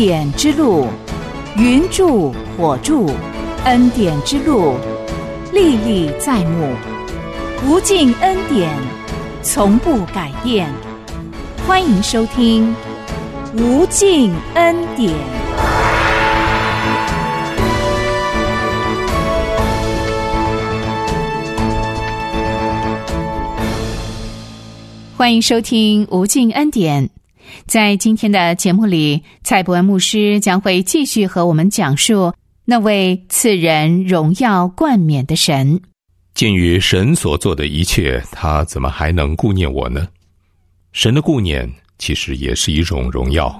典之路，云柱火柱，恩典之路，历历在目，无尽恩典，从不改变。欢迎收听无尽恩典。欢迎收听无尽恩典。在今天的节目里，蔡伯恩牧师将会继续和我们讲述那位赐人荣耀冠冕的神。 鉴于神所做的一切，他怎么还能顾念我呢？神的顾念其实也是一种荣耀。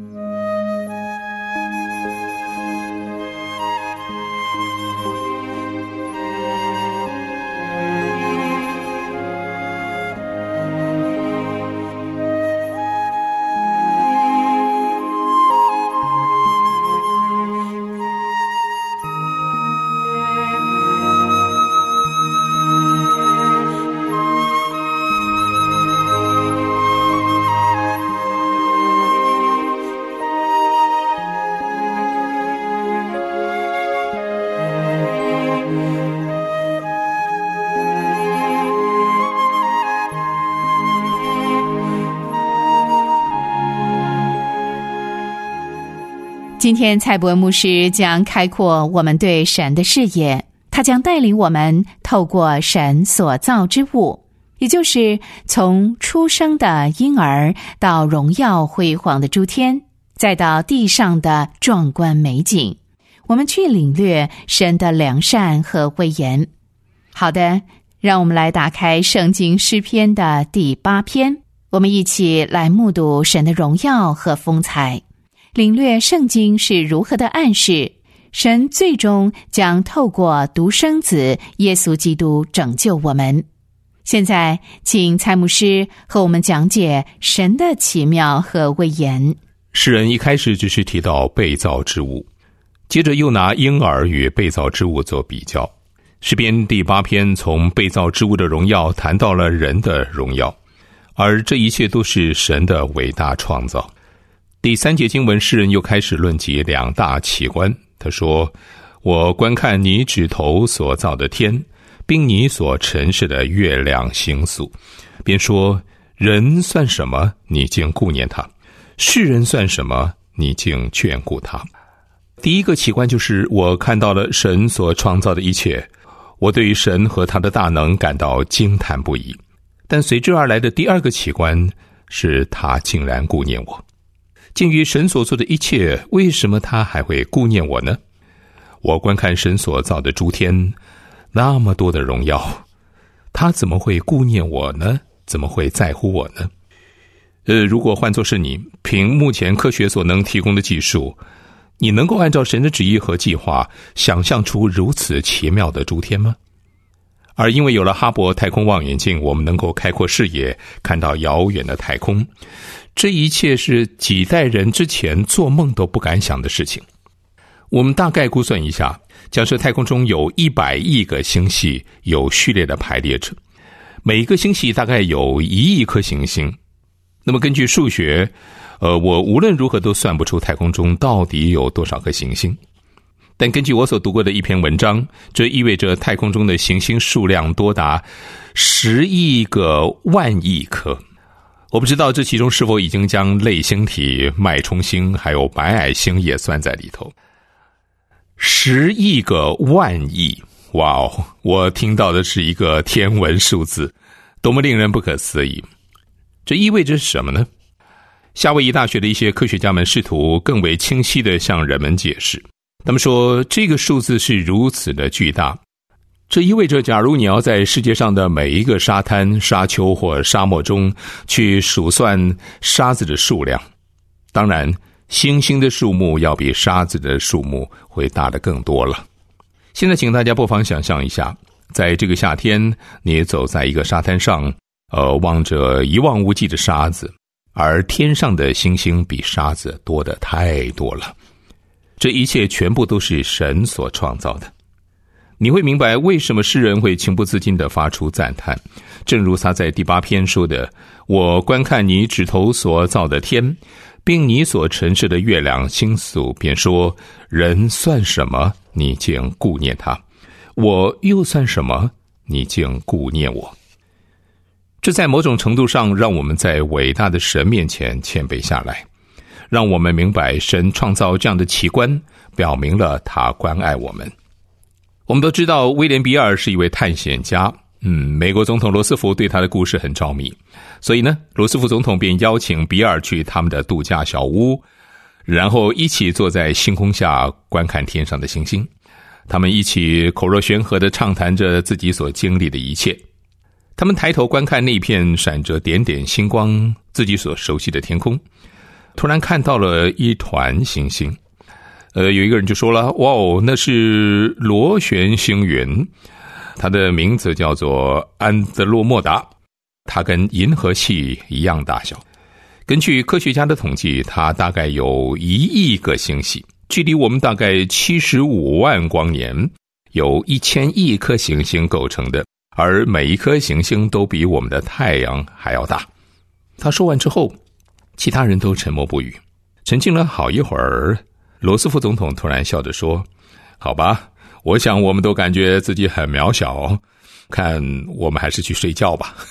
今天蔡伯恩牧师将开阔我们对神的视野，他将带领我们透过神所造之物，也就是从出生的婴儿到荣耀辉煌的诸天，再到地上的壮观美景，我们去领略神的良善和威严。好的，让我们来打开圣经诗篇的第8篇，我们一起来目睹神的荣耀和风采，领略圣经是如何的暗示神最终将透过独生子耶稣基督拯救我们。现在请蔡牧师和我们讲解神的奇妙和威严。 诗人一开始只是提到被造之物，接着又拿婴儿与被造之物做比较。诗篇第8篇从被造之物的荣耀谈到了人的荣耀，而这一切都是神的伟大创造。第3节经文，诗人又开始论及2大奇观。他说，我观看你指头所造的天，并你所陈设的月亮星宿，便说，人算什么，你竟顾念他；世人算什么，你竟眷顾他。第一个奇观就是我看到了神所创造的一切，我对于神和他的大能感到惊叹不已。但随之而来的第2个奇观是他竟然顾念我。鉴于神所做的一切，为什么他还会顾念我呢？我观看神所造的诸天，那么多的荣耀，他怎么会顾念我呢？怎么会在乎我呢？如果换作是你，凭目前科学所能提供的技术，你能够按照神的旨意和计划想象出如此奇妙的诸天吗？而因为有了哈勃太空望远镜，我们能够开阔视野，看到遥远的太空。这一切是几代人之前做梦都不敢想的事情。我们大概估算一下，假设太空中有100亿个星系有序列的排列着，每一个星系大概有1亿颗行星。那么根据数学，我无论如何都算不出太空中到底有多少颗行星。但根据我所读过的一篇文章，这意味着太空中的行星数量多达10亿个万亿颗。我不知道这其中是否已经将类星体、脉冲星还有白矮星也算在里头。10亿个万亿，哇哦！我听到的是一个天文数字，多么令人不可思议。这意味着什么呢？夏威夷大学的一些科学家们试图更为清晰地向人们解释。他们说，这个数字是如此的巨大，这意味着假如你要在世界上的每一个沙滩、沙丘或沙漠中去数算沙子的数量，当然星星的数目要比沙子的数目会大得更多了。现在请大家不妨想象一下，在这个夏天，你走在一个沙滩上，望着一望无际的沙子，而天上的星星比沙子多得太多了。这一切全部都是神所创造的。你会明白为什么诗人会情不自禁地发出赞叹，正如他在第8篇说的，我观看你指头所造的天， 并你所陈设的月亮星宿，便说：人算什么，你竟顾念他；我又算什么，你竟顾念我。这在某种程度上让我们在伟大的神面前谦卑下来，让我们明白神创造这样的奇观，表明了他关爱我们。我们都知道威廉比尔是一位探险家，美国总统罗斯福对他的故事很着迷，所以呢，罗斯福总统便邀请比尔去他们的度假小屋，然后一起坐在星空下观看天上的星星。他们一起口若悬河地畅谈着自己所经历的一切。他们抬头观看那片闪着点点星光，自己所熟悉的天空，突然看到了一团星星。有一个人就说了：哇哦，那是螺旋星云，它的名字叫做安德洛莫达，它跟银河系一样大小。根据科学家的统计，它大概有1亿个星系，距离我们大概75万光年，由1000亿颗行星构成的，而每一颗行星都比我们的太阳还要大。他说完之后，其他人都沉默不语。沉静了好一会儿，罗斯福总统突然笑着说：好吧，我想我们都感觉自己很渺小，看我们还是去睡觉吧。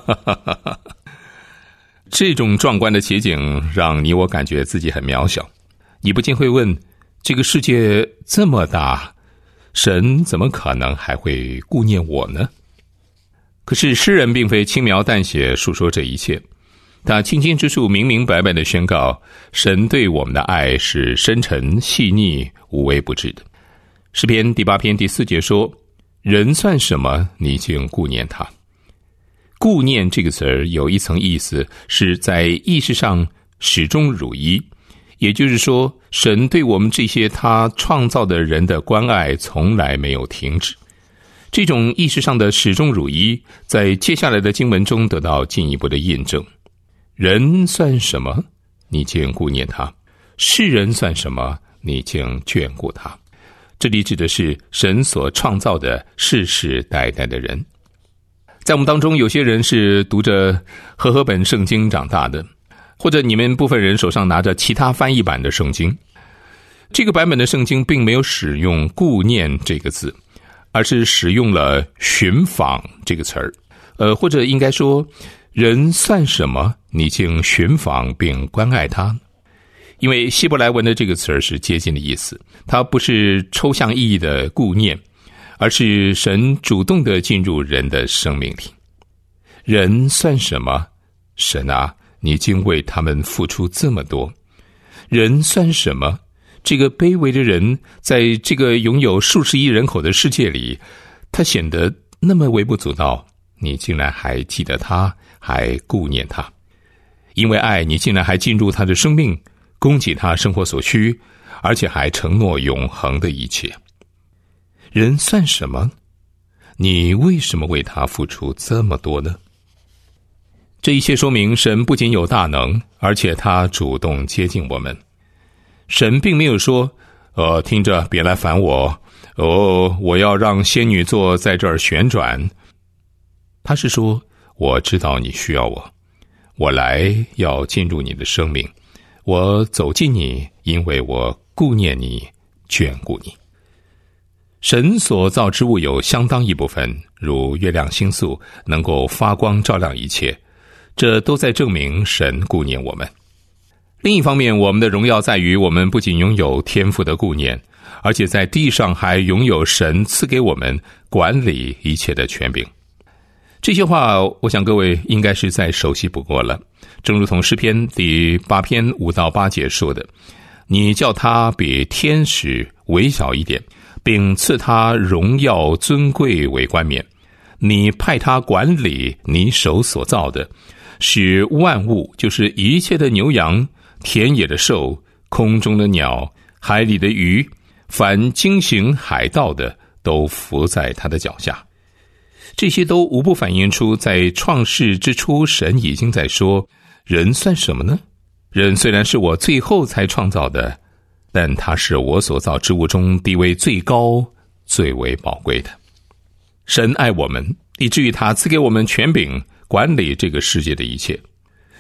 这种壮观的奇景让你我感觉自己很渺小，你不禁会问，这个世界这么大，神怎么可能还会顾念我呢？可是诗人并非轻描淡写述说这一切，他清清之楚明明白白地宣告，神对我们的爱是深沉细腻无微不至的。诗篇第8篇第4节说：人算什么，你竟顾念他。顾念这个词儿有一层意思，是在意识上始终如一，也就是说，神对我们这些他创造的人的关爱从来没有停止。这种意识上的始终如一，在接下来的经文中得到进一步的印证。人算什么，你竟顾念他；世人算什么，你竟眷顾他。这里指的是神所创造的世世代代的人。在我们当中，有些人是读着和合本圣经长大的，或者你们部分人手上拿着其他翻译版的圣经。这个版本的圣经并没有使用顾念这个字，而是使用了寻访这个词儿。或者应该说，人算什么，你竟寻访并关爱他？因为希伯来文的这个词儿是接近的意思，它不是抽象意义的顾念，而是神主动地进入人的生命里。人算什么？神啊，你竟为他们付出这么多。人算什么？这个卑微的人在这个拥有数十亿人口的世界里，他显得那么微不足道，你竟然还记得他，还顾念他。因为爱，你竟然还进入他的生命，供给他生活所需，而且还承诺永恒的一切。人算什么？你为什么为他付出这么多呢？这一切说明神不仅有大能，而且他主动接近我们。神并没有说，听着，别来烦我，我要让仙女座在这儿旋转。他是说，我知道你需要我，我来要进入你的生命，我走近你，因为我顾念你，眷顾你。神所造之物有相当一部分，如月亮星宿，能够发光照亮一切，这都在证明神顾念我们。另一方面，我们的荣耀在于我们不仅拥有天父的顾念，而且在地上还拥有神赐给我们管理一切的权柄。这些话我想各位应该是再熟悉不过了，正如同诗篇第8篇5到8节说的，你叫他比天使微小一点，并赐他荣耀尊贵为冠冕。你派他管理你手所造的，使万物，就是一切的牛羊、田野的兽、空中的鸟、海里的鱼，凡经行海道的，都伏在他的脚下。这些都无不反映出在创世之初，神已经在说，人算什么呢？人虽然是我最后才创造的，但他是我所造之物中地位最高、最为宝贵的。神爱我们，以至于他赐给我们权柄管理这个世界的一切。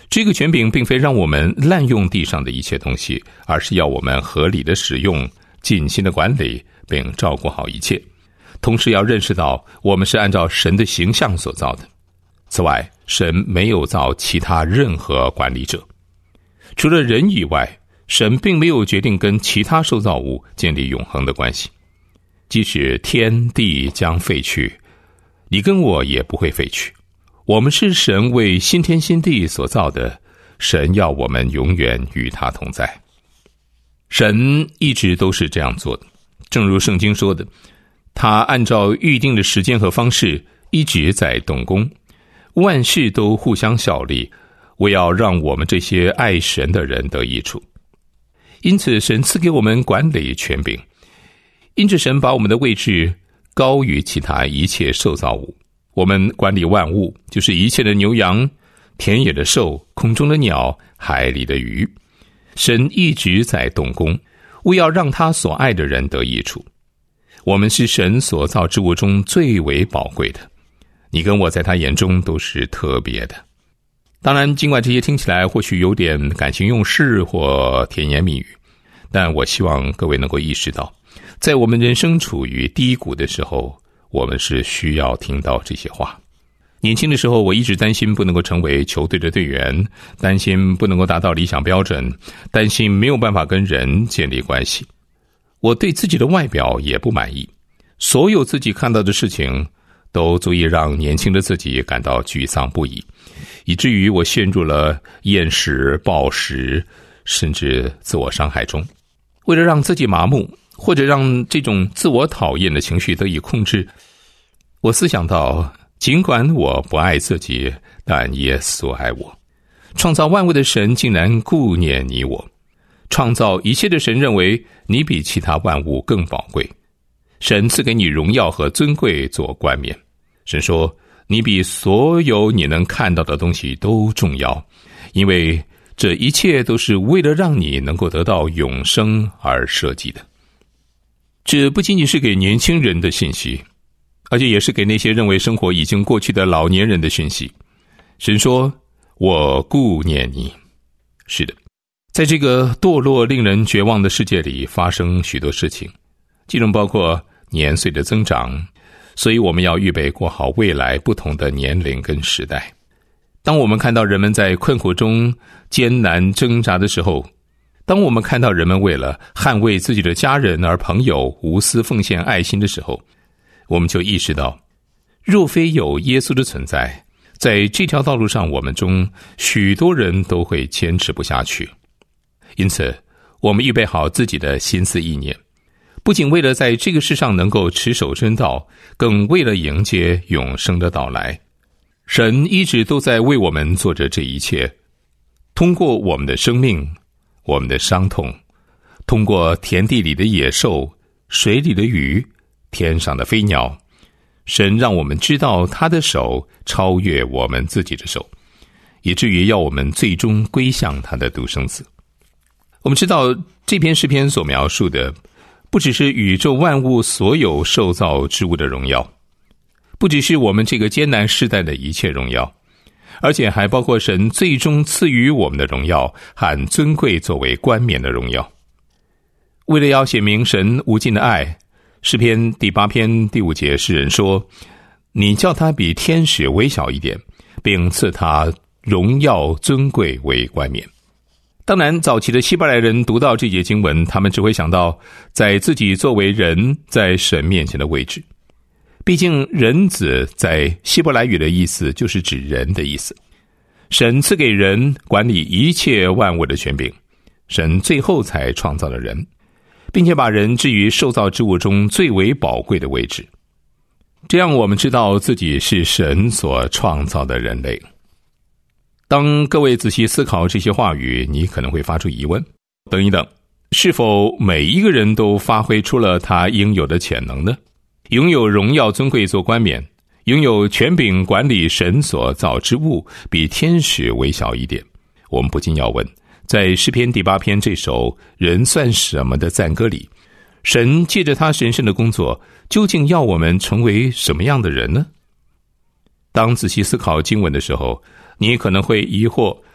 这个权柄并非让我们滥用地上的一切东西，而是要我们合理的使用，尽心的管理，并照顾好一切。同时要认识到，我们是按照神的形象所造的。此外，神没有造其他任何管理者。除了人以外，神并没有决定跟其他受造物建立永恒的关系。即使天地将废去，你跟我也不会废去。我们是神为新天新地所造的，神要我们永远与他同在。神一直都是这样做的，正如圣经说的，他按照预定的时间和方式一直在动工，万事都互相效力，为要让我们这些爱神的人得益处。因此神赐给我们管理权柄，因此神把我们的位置高于其他一切受造物。我们管理万物，就是一切的牛羊、田野的兽、空中的鸟、海里的鱼。神一直在动工，为要让他所爱的人得益处。我们是神所造之物中最为宝贵的，你跟我在他眼中都是特别的。当然，尽管这些听起来或许有点感情用事或甜言蜜语，但我希望各位能够意识到，在我们人生处于低谷的时候，我们是需要听到这些话。年轻的时候，我一直担心不能够成为球队的队员，担心不能够达到理想标准，担心没有办法跟人建立关系。我对自己的外表也不满意，所有自己看到的事情都足以让年轻的自己感到沮丧不已，以至于我陷入了厌食、暴食，甚至自我伤害中。为了让自己麻木，或者让这种自我讨厌的情绪得以控制，我思想到，尽管我不爱自己，但耶稣爱我。创造万物的神竟然顾念你我。创造一切的神认为你比其他万物更宝贵。神赐给你荣耀和尊贵做冠冕。神说，你比所有你能看到的东西都重要，因为这一切都是为了让你能够得到永生而设计的。这不仅仅是给年轻人的信息，而且也是给那些认为生活已经过去的老年人的讯息。神说，我顾念你。是的，在这个堕落令人绝望的世界里发生许多事情，其中包括年岁的增长，所以我们要预备过好未来不同的年龄跟时代。当我们看到人们在困苦中艰难挣扎的时候，当我们看到人们为了捍卫自己的家人而朋友无私奉献爱心的时候，我们就意识到，若非有耶稣的存在，在这条道路上我们中许多人都会坚持不下去。因此我们预备好自己的心思意念，不仅为了在这个世上能够持守真道，更为了迎接永生的到来。神一直都在为我们做着这一切，通过我们的生命，我们的伤痛，通过田地里的野兽、水里的鱼、天上的飞鸟，神让我们知道他的手超越我们自己的手，以至于要我们最终归向他的独生子。我们知道这篇诗篇所描述的，不只是宇宙万物所有受造之物的荣耀，不只是我们这个艰难世代的一切荣耀，而且还包括神最终赐予我们的荣耀和尊贵作为冠冕的荣耀。为了要显明神无尽的爱，诗篇第8篇第5节诗人说，你叫他比天使微小一点，并赐他荣耀尊贵为冠冕。当然，早期的希伯来人读到这节经文，他们只会想到在自己作为人在神面前的位置。毕竟人子在希伯来语的意思就是指人的意思。神赐给人管理一切万物的权柄，神最后才创造了人，并且把人置于受造之物中最为宝贵的位置。这样我们知道自己是神所创造的人类。当各位仔细思考这些话语，你可能会发出疑问，等一等，是否每一个人都发挥出了他应有的潜能呢？拥有荣耀尊贵做冠冕，拥有权柄管理神所造之物，比天使微小一点。我们不禁要问，在诗篇第8篇这首人算什么的赞歌里，神借着他神圣的工作，究竟要我们成为什么样的人呢？当仔细思考经文的时候，你可能会疑惑，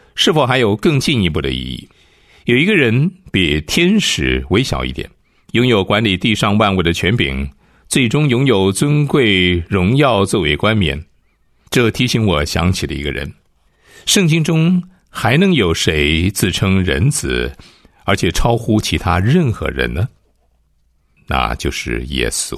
是否还有更进一步的意义？有一个人比天使微小一点，拥有管理地上万物的权柄，最终拥有尊贵荣耀作为冠冕。这提醒我想起了一个人。圣经中还能有谁自称人子，而且超乎其他任何人呢？那就是耶稣。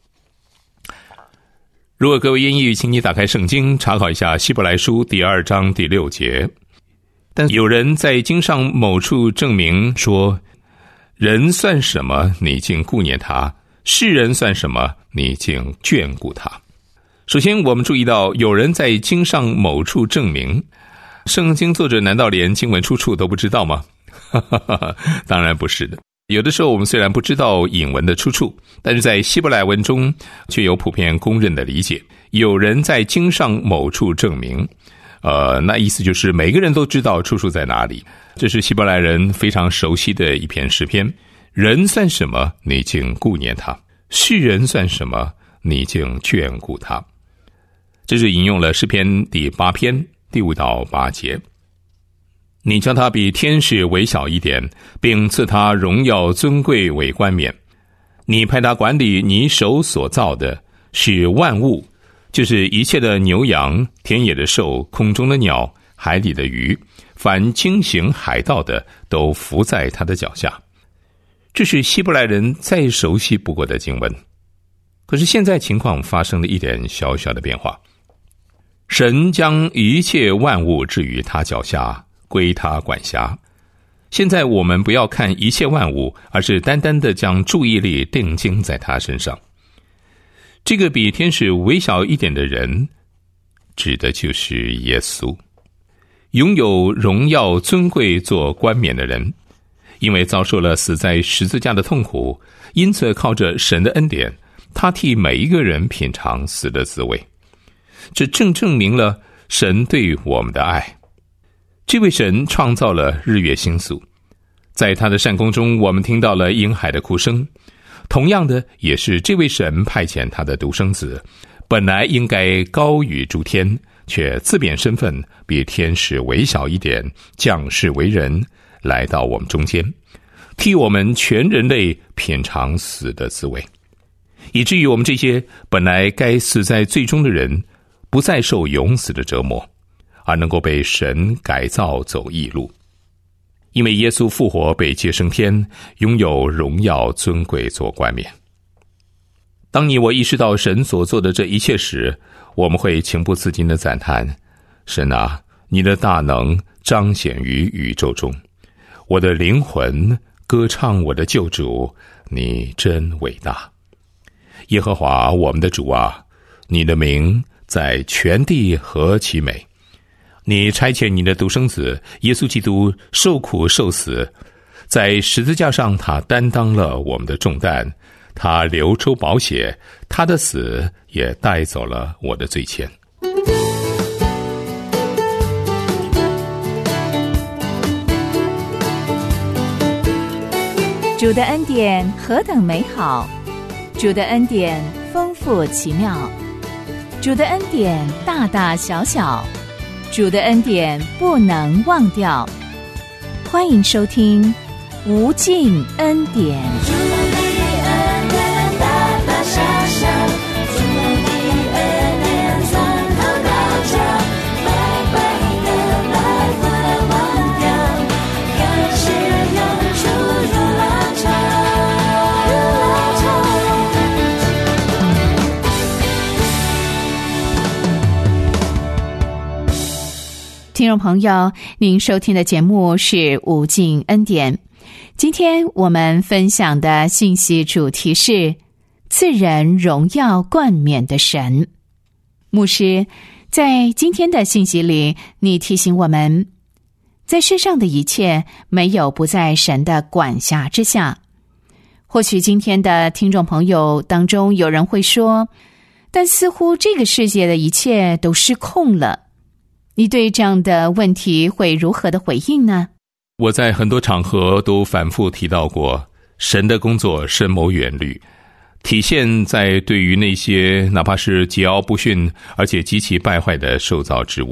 如果各位愿意，请你打开圣经，查考一下希伯来书第2章第6节。但有人在经上某处证明说，人算什么，你竟顾念他；世人算什么，你竟眷顾他。首先我们注意到，有人在经上某处证明，圣经作者难道连经文出处都不知道吗？当然不是的。有的时候我们虽然不知道引文的出处，但是在希伯来文中却有普遍公认的理解。有人在经上某处证明，那意思就是每个人都知道出处在哪里。这是希伯来人非常熟悉的一篇诗篇。人算什么，你竟顾念他；世人算什么，你竟眷顾他。这是引用了诗篇第8篇第5到8节。你叫他比天使微小一点，并赐他荣耀尊贵为冠冕。你派他管理你手所造的，使万物，就是一切的牛羊、田野的兽、空中的鸟、海里的鱼，凡经行海道的，都伏在他的脚下。这是希伯来人再熟悉不过的经文。可是现在情况发生了一点小小的变化。神将一切万物置于他脚下，归他管辖。现在我们不要看一切万物，而是单单的将注意力定睛在他身上。这个比天使微小一点的人，指的就是耶稣。拥有荣耀尊贵做冠冕的人，因为遭受了死在十字架的痛苦，因此靠着神的恩典，他替每一个人品尝死的滋味。这正证明了神对我们的爱。这位神创造了日月星宿，在他的善功中，我们听到了婴孩的哭声。同样的，也是这位神派遣他的独生子，本来应该高于诸天，却自贬身份，比天使微小一点，降世为人，来到我们中间，替我们全人类品尝死的滋味，以至于我们这些本来该死在最终的人，不再受永死的折磨，而能够被神改造走义路。因为耶稣复活被接升天，拥有荣耀尊贵做冠冕。当你我意识到神所做的这一切时，我们会情不自禁地赞叹：神啊，你的大能彰显于宇宙中，我的灵魂歌唱我的救主，你真伟大。耶和华我们的主啊，你的名在全地何其美！你差遣你的独生子耶稣基督受苦受死，在十字架上他担当了我们的重担，他流出宝血，他的死也带走了我的罪愆。 主的恩典何等美好，主的恩典丰富奇妙，主的恩典大大小小，主的恩典不能忘掉。欢迎收听无尽恩典。主的恩典大大小小，主的恩典从头到脚，白白的来不能忘掉，感谢永驻如浪潮，听众朋友，您收听的节目是无尽恩典。今天我们分享的信息主题是赐人荣耀冠冕的神。牧师在今天的信息里，你提醒我们，在世上的一切没有不在神的管辖之下。或许今天的听众朋友当中有人会说，但似乎这个世界的一切都失控了。你对这样的问题会如何的回应呢？ 我在很多场合都反复提到过，神的工作深谋远虑，体现在对于那些哪怕是桀骜不驯而且极其败坏的受造之物，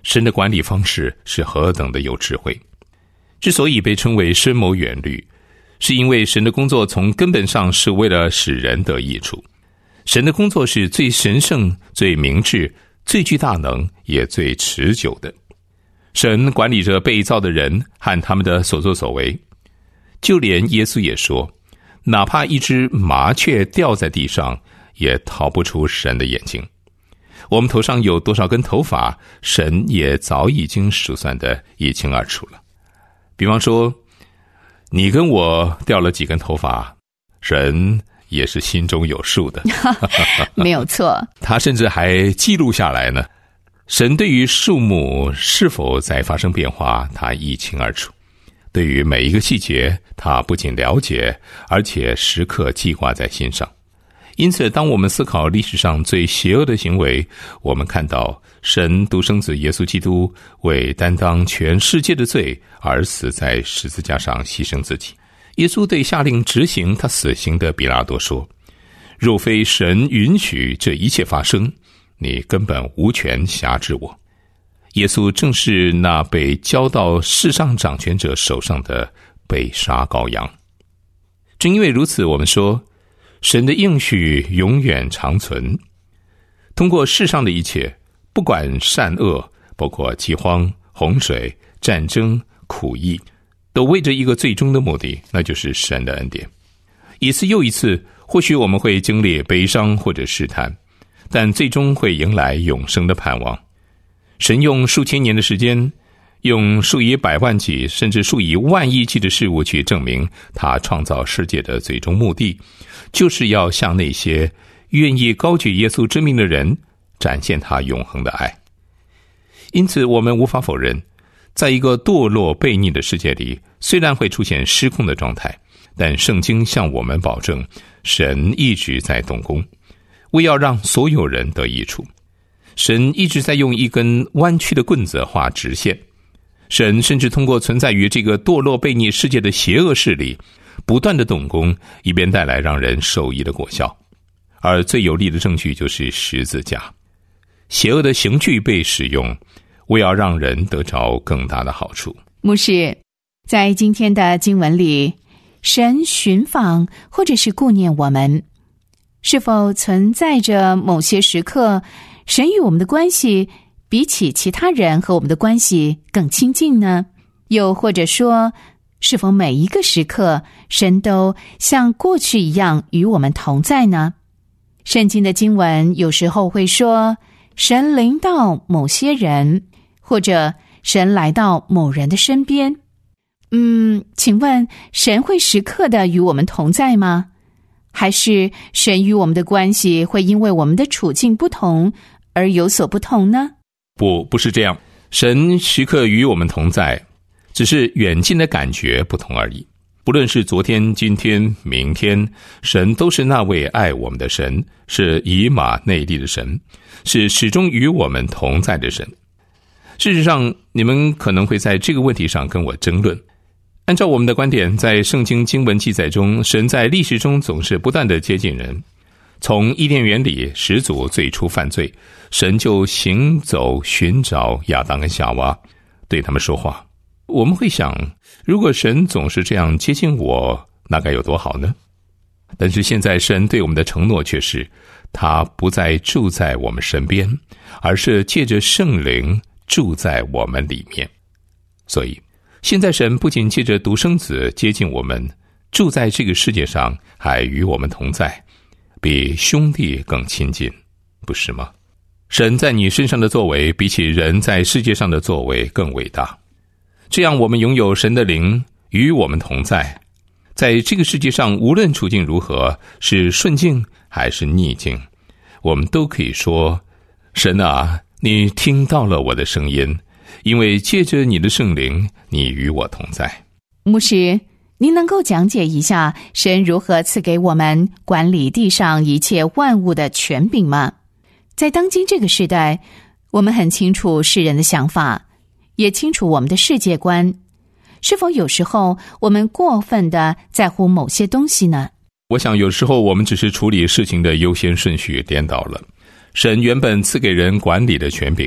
神的管理方式是何等的有智慧。之所以被称为深谋远虑，是因为神的工作从根本上是为了使人得益处。神的工作是最神圣、最明智、最具大能，也最持久的。神管理着被造的人和他们的所作所为。就连耶稣也说，哪怕一只麻雀掉在地上，也逃不出神的眼睛。我们头上有多少根头发，神也早已经数算得一清二楚了。比方说，你跟我掉了几根头发，神也是心中有数的。 没有错。 他甚至还记录下来呢。神对于数目是否在发生变化，他一清二楚。对于每一个细节，他不仅了解，而且时刻记挂在心上。因此，当我们思考历史上最邪恶的行为，我们看到神独生子耶稣基督为担当全世界的罪而死在十字架上牺牲自己。耶稣对下令执行他死刑的比拉多说，若非神允许这一切发生，你根本无权辖制我。耶稣正是那被交到世上掌权者手上的被杀羔羊。正因为如此，我们说神的应许永远长存。通过世上的一切，不管善恶，包括饥荒、洪水、战争、苦役，都为着一个最终的目的，那就是神的恩典。一次又一次，或许我们会经历悲伤或者试探，但最终会迎来永生的盼望。神用数千年的时间，用数以百万计甚至数以万亿计的事物去证明他创造世界的最终目的，就是要向那些愿意高举耶稣之名的人展现他永恒的爱。因此，我们无法否认，在一个堕落悖逆的世界里，虽然会出现失控的状态，但圣经向我们保证，神一直在动工，为要让所有人得益处。神一直在用一根弯曲的棍子画直线。神甚至通过存在于这个堕落悖逆世界的邪恶势力，不断的动工，以便带来让人受益的果效。而最有力的证据就是十字架。邪恶的刑具被使用，为要让人得着更大的好处。 牧师，在今天的经文里，神寻访或者是顾念我们，是否存在着某些时刻，神与我们的关系比起其他人和我们的关系更亲近呢？又或者说，是否每一个时刻，神都像过去一样与我们同在呢？圣经的经文有时候会说，神临到某些人，或者神来到某人的身边。请问，神会时刻的与我们同在吗？还是神与我们的关系会因为我们的处境不同而有所不同呢？ 不是这样。神时刻与我们同在，只是远近的感觉不同而已。不论是昨天、今天、明天，神都是那位爱我们的神，是以马内利的神，是始终与我们同在的神。事实上，你们可能会在这个问题上跟我争论。按照我们的观点，在圣经经文记载中，神在历史中总是不断的接近人。从伊甸园里始祖最初犯罪，神就行走寻找亚当跟夏娃，对他们说话。我们会想，如果神总是这样接近我，那该有多好呢？但是现在神对我们的承诺却是，他不再住在我们身边，而是借着圣灵住在我们里面。所以现在神不仅借着独生子接近我们，住在这个世界上，还与我们同在，比兄弟更亲近，不是吗？神在你身上的作为，比起人在世界上的作为更伟大。这样我们拥有神的灵与我们同在，在这个世界上，无论处境如何，是顺境还是逆境，我们都可以说，神啊，你听到了我的声音，因为借着你的圣灵，你与我同在。 牧师，您能够讲解一下神如何赐给我们管理地上一切万物的权柄吗？在当今这个时代，我们很清楚世人的想法，也清楚我们的世界观。是否有时候我们过分的在乎某些东西呢？ 我想有时候我们只是处理事情的优先顺序颠倒了。神原本赐给人管理的权柄，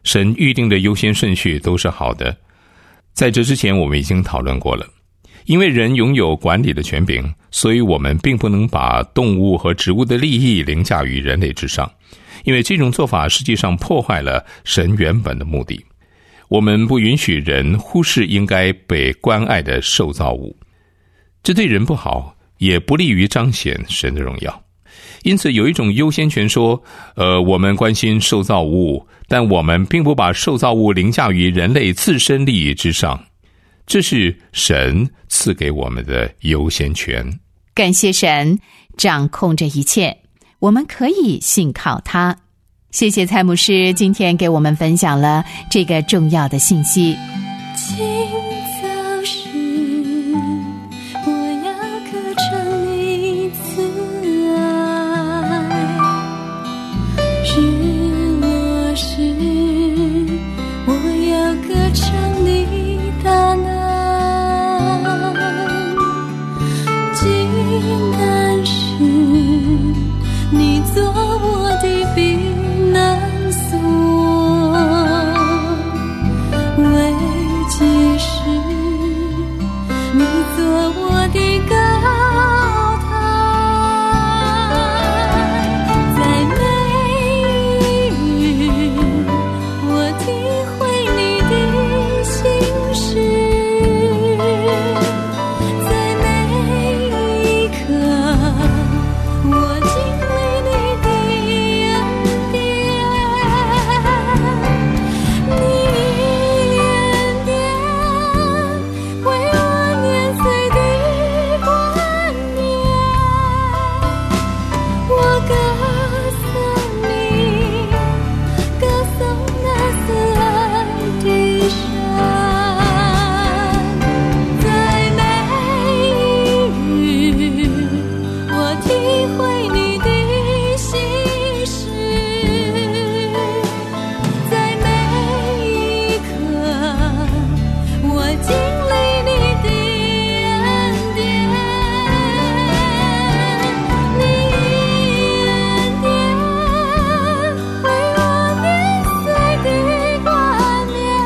神预定的优先顺序都是好的。在这之前我们已经讨论过了，因为人拥有管理的权柄，所以我们并不能把动物和植物的利益凌驾于人类之上，因为这种做法实际上破坏了神原本的目的。我们不允许人忽视应该被关爱的受造物，这对人不好，也不利于彰显神的荣耀。因此有一种优先权说，我们关心受造物，但我们并不把受造物凌驾于人类自身利益之上，这是神赐给我们的优先权。 感谢神掌控着一切，我们可以信靠他。谢谢蔡牧师今天给我们分享了这个重要的信息。 清早时我要歌唱你慈爱，日落时我要歌唱你大能，极难时你做我的避难所，危急时你做我的高台，在每日我体会你的心事，在每一刻我经历你的恩典，你恩典为我年岁的冠冕，我歌颂你，歌颂那慈爱的神，在每日我体会你的心事，在每一刻我经历你的恩典，你恩典为我年岁的冠冕，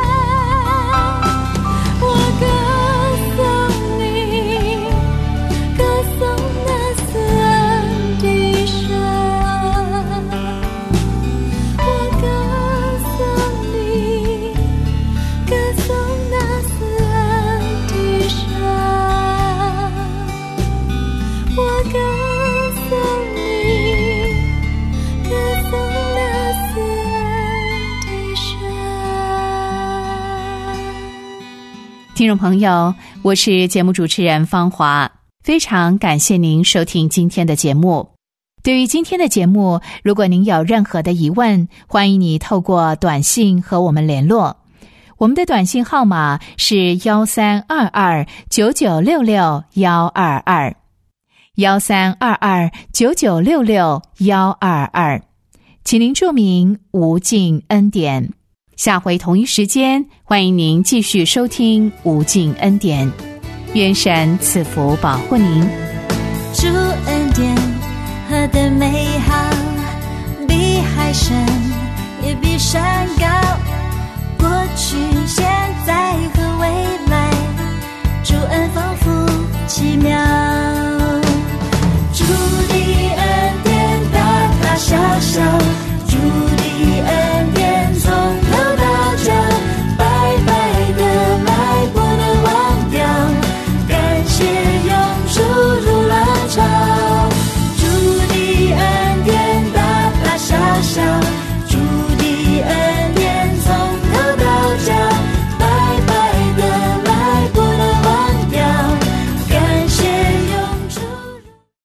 我歌颂你，歌颂那慈爱的神，我歌颂你，歌颂那慈爱的神，我歌颂你，歌颂那慈爱的神。 听众朋友，我是节目主持人芳华，非常感谢您收听今天的节目。对于今天的节目，如果您有任何的疑问，欢迎你透过短信和我们联络。我们的短信号码是1322996612 1322996612，请您注明无尽恩典。下回同一时间，欢迎您继续收听无尽恩典。愿神赐福保护您。 主恩典何等美好，比海深也比山高，过去现